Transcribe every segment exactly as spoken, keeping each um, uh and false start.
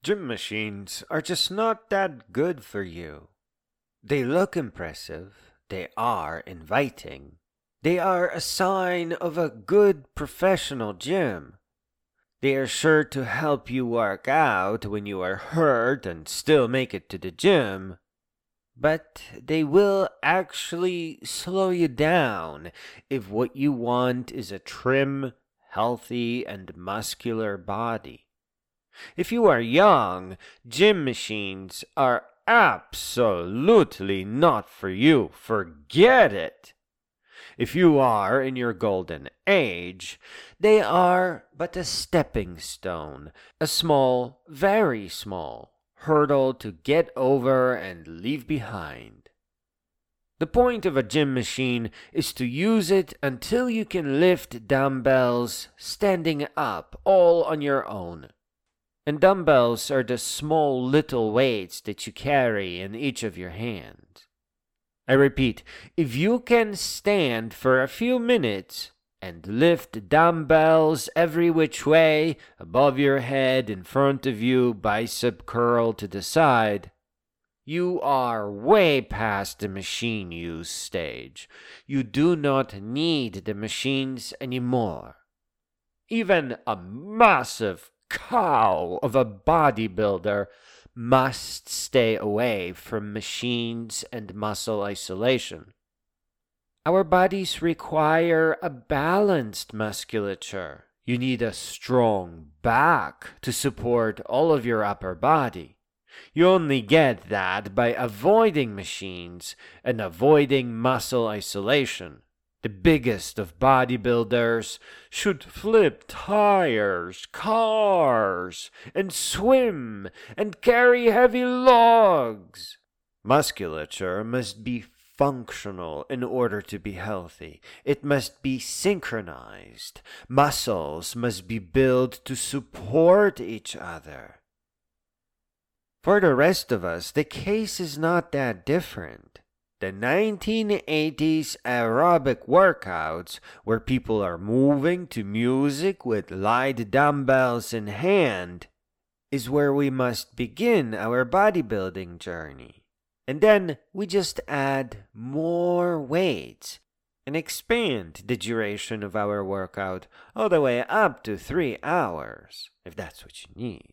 Gym machines are just not that good for you. They look impressive, they are inviting, they are a sign of a good professional gym. They are sure to help you work out when you are hurt and still make it to the gym. But they will actually slow you down if what you want is a trim, healthy, and muscular body. If you are young, gym machines are absolutely not for you. Forget it. If you are in your golden age, they are but a stepping stone, a small, very small hurdle to get over and leave behind. The point of a gym machine is to use it until you can lift dumbbells standing up all on your own. And dumbbells are the small little weights that you carry in each of your hands. I repeat, if you can stand for a few minutes and lift dumbbells every which way, above your head, in front of you, bicep curl to the side, you are way past the machine use stage. You do not need the machines anymore. Even a massive cow of a bodybuilder must stay away from machines and muscle isolation. Our bodies require a balanced musculature. You need a strong back to support all of your upper body. You only get that by avoiding machines and avoiding muscle isolation. The biggest of bodybuilders should flip tires, cars, and swim, and carry heavy logs. Musculature must be functional in order to be healthy. It must be synchronized. Muscles must be built to support each other. For the rest of us, the case is not that different. The nineteen eighties aerobic workouts, where people are moving to music with light dumbbells in hand, is where we must begin our bodybuilding journey. And then we just add more weights and expand the duration of our workout all the way up to three hours, if that's what you need.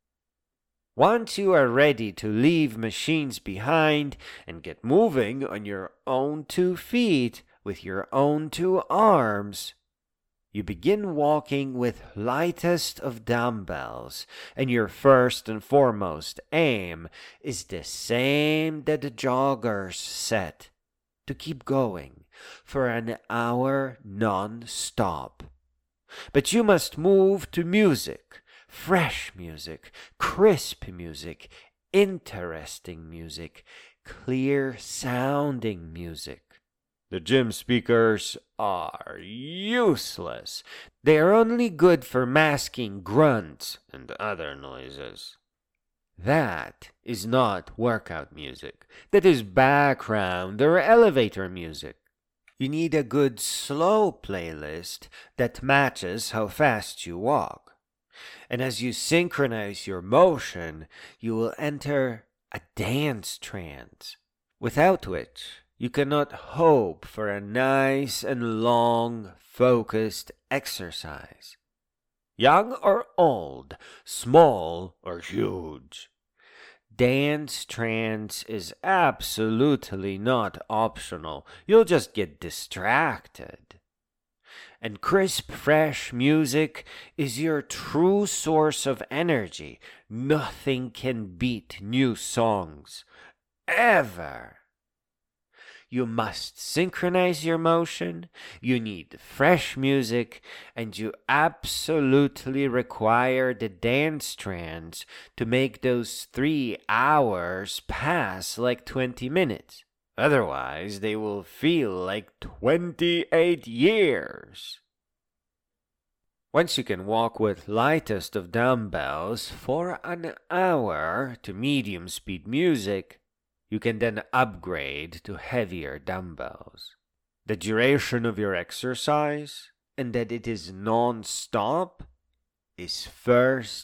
Once you are ready to leave machines behind and get moving on your own two feet with your own two arms, you begin walking with lightest of dumbbells, and your first and foremost aim is the same that the joggers set, to keep going for an hour non-stop. But you must move to music. Fresh music, crisp music, interesting music, clear sounding music. The gym speakers are useless. They are only good for masking grunts and other noises. That is not workout music. That is background or elevator music. You need a good slow playlist that matches how fast you walk. And as you synchronize your motion, you will enter a dance trance, without which you cannot hope for a nice and long, focused exercise. Young or old, small or huge, dance trance is absolutely not optional. You'll just get distracted. And crisp, fresh music is your true source of energy. Nothing can beat new songs. Ever. You must synchronize your motion, you need fresh music, and you absolutely require the dance trance to make those three hours pass like twenty minutes. Otherwise, they will feel like twenty-eight years. Once you can walk with lightest of dumbbells for an hour to medium speed music, you can then upgrade to heavier dumbbells. The duration of your exercise, and that it is non-stop, is first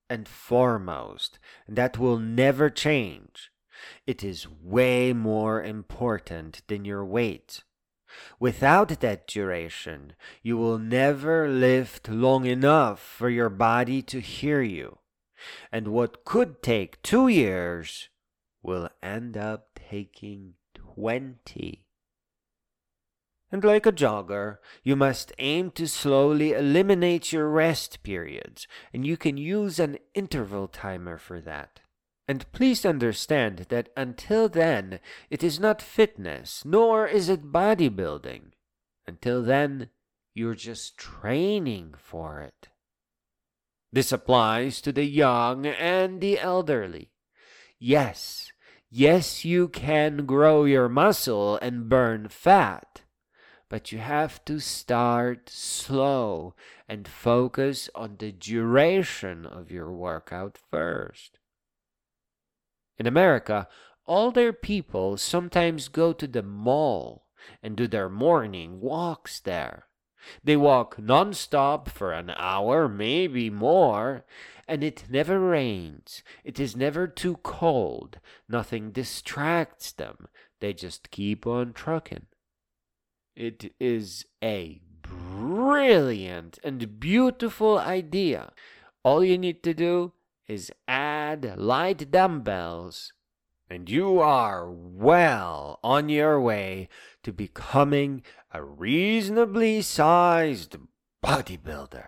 and foremost, and that will never change. It is way more important than your weight. Without that duration, you will never lift long enough for your body to hear you. And what could take two years will end up taking twenty. And like a jogger, you must aim to slowly eliminate your rest periods, and you can use an interval timer for that. And please understand that until then, it is not fitness, nor is it bodybuilding. Until then, you're just training for it. This applies to the young and the elderly. Yes, yes, you can grow your muscle and burn fat, but you have to start slow and focus on the duration of your workout first. In America, older people sometimes go to the mall and do their morning walks there. They walk non-stop for an hour, maybe more, and it never rains. It is never too cold. Nothing distracts them. They just keep on trucking. It is a brilliant and beautiful idea. All you need to do is add light dumbbells, and you are well on your way to becoming a reasonably sized bodybuilder.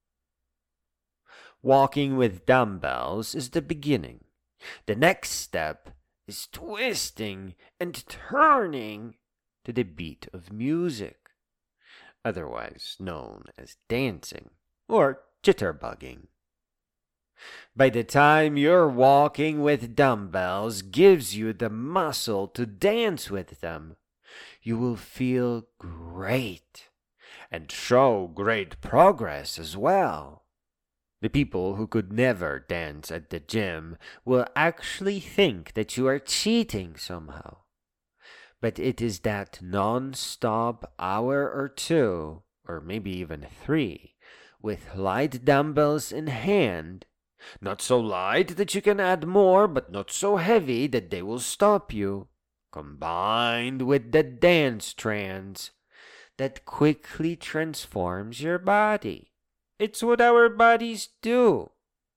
Walking with dumbbells is the beginning. The next step is twisting and turning to the beat of music, otherwise known as dancing or jitterbugging. By the time your walking with dumbbells gives you the muscle to dance with them, you will feel great and show great progress as well. The people who could never dance at the gym will actually think that you are cheating somehow. But it is that non-stop hour or two, or maybe even three, with light dumbbells in hand, not so light that you can add more, but not so heavy that they will stop you, combined with the dance trance that quickly transforms your body. It's what our bodies do.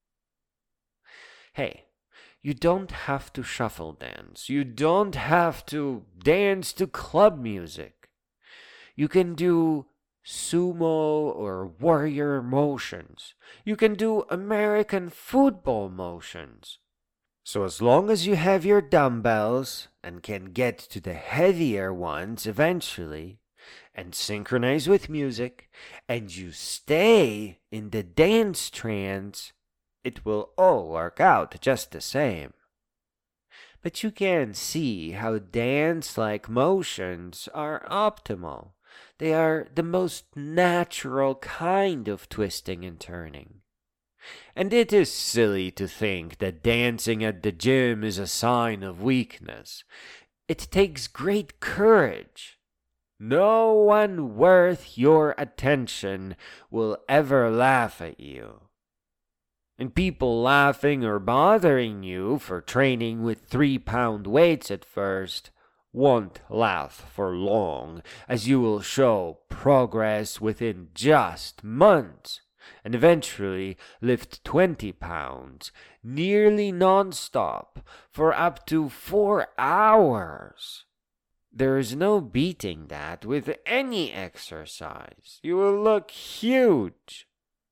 Hey, you don't have to shuffle dance. You don't have to dance to club music. You can do sumo or warrior motions. You can do American football motions. So as long as you have your dumbbells and can get to the heavier ones eventually, and synchronize with music, and you stay in the dance trance, it will all work out just the same. But you can see how dance-like motions are optimal. They are the most natural kind of twisting and turning. And it is silly to think that dancing at the gym is a sign of weakness. It takes great courage. No one worth your attention will ever laugh at you. And people laughing or bothering you for training with three-pound weights at first won't last for long, as you will show progress within just months, and eventually lift twenty pounds, nearly non-stop, for up to four hours. There is no beating that with any exercise. You will look huge.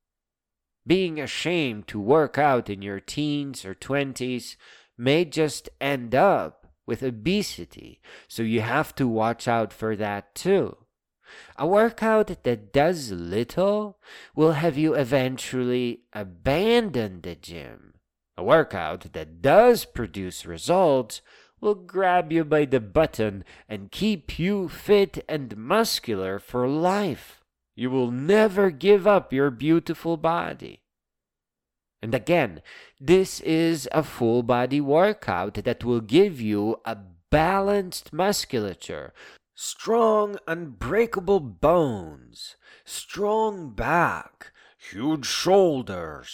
Being ashamed to work out in your teens or twenties may just end up with obesity, so you have to watch out for that too. A workout that does little will have you eventually abandon the gym. A workout that does produce results will grab you by the button and keep you fit and muscular for life. You will never give up your beautiful body. And again, this is a full body workout that will give you a balanced musculature, strong, unbreakable bones, strong back, huge shoulders,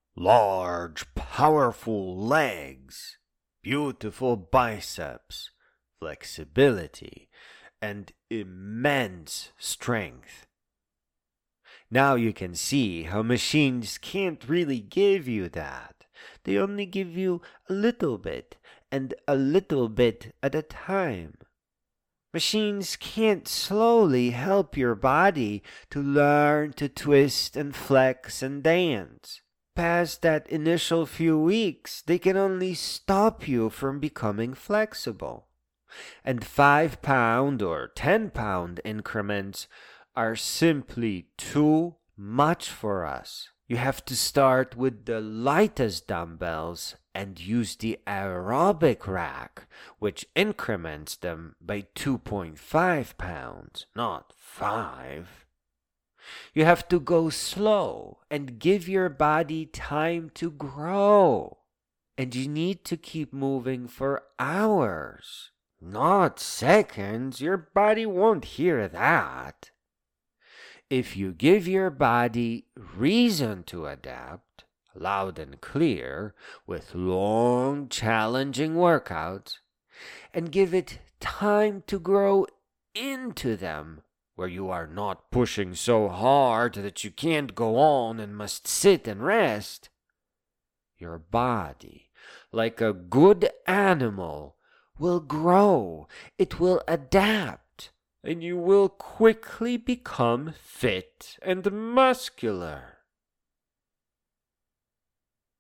Large, powerful legs, beautiful biceps, flexibility, and immense strength. Now you can see how machines can't really give you that. They only give you a little bit, and a little bit at a time. Machines can't slowly help your body to learn to twist and flex and dance. Past that initial few weeks, they can only stop you from becoming flexible. And five pound or ten pound increments are simply too much for us. You have to start with the lightest dumbbells and use the aerobic rack, which increments them by two point five pounds, not five. You have to go slow and give your body time to grow. And you need to keep moving for hours, not seconds. Your body won't hear that. If you give your body reason to adapt, loud and clear, with long, challenging workouts, and give it time to grow into them, where you are not pushing so hard that you can't go on and must sit and rest, your body, like a good animal, will grow. It will adapt, and you will quickly become fit and muscular.